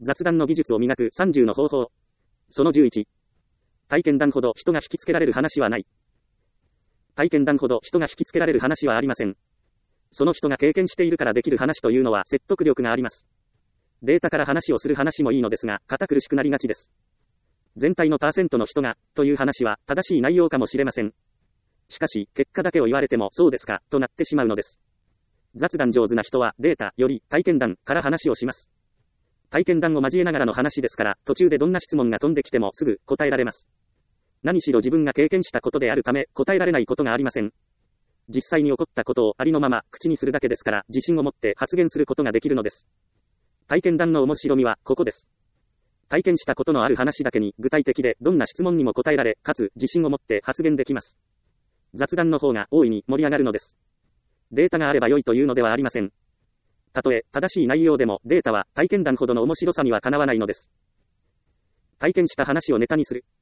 雑談の技術を磨く30の方法。その11。体験談ほど人が引きつけられる話はない。体験談ほど人が引きつけられる話はありません。その人が経験しているからできる話というのは説得力があります。データから話をする話もいいのですが、堅苦しくなりがちです。全体のパーセントの人が、という話は正しい内容かもしれません。しかし、結果だけを言われてもそうですか、となってしまうのです。雑談上手な人はデータより体験談から話をします。体験談を交えながらの話ですから、途中でどんな質問が飛んできてもすぐ答えられます。何しろ自分が経験したことであるため、答えられないことがありません。実際に起こったことをありのまま口にするだけですから、自信を持って発言することができるのです。体験談の面白みはここです。体験したことのある話だけに具体的でどんな質問にも答えられ、かつ自信を持って発言できます。雑談の方が大いに盛り上がるのです。データがあれば良いというのではありません。たとえ正しい内容でもデータは体験談ほどの面白さにはかなわないのです。体験した話をネタにする。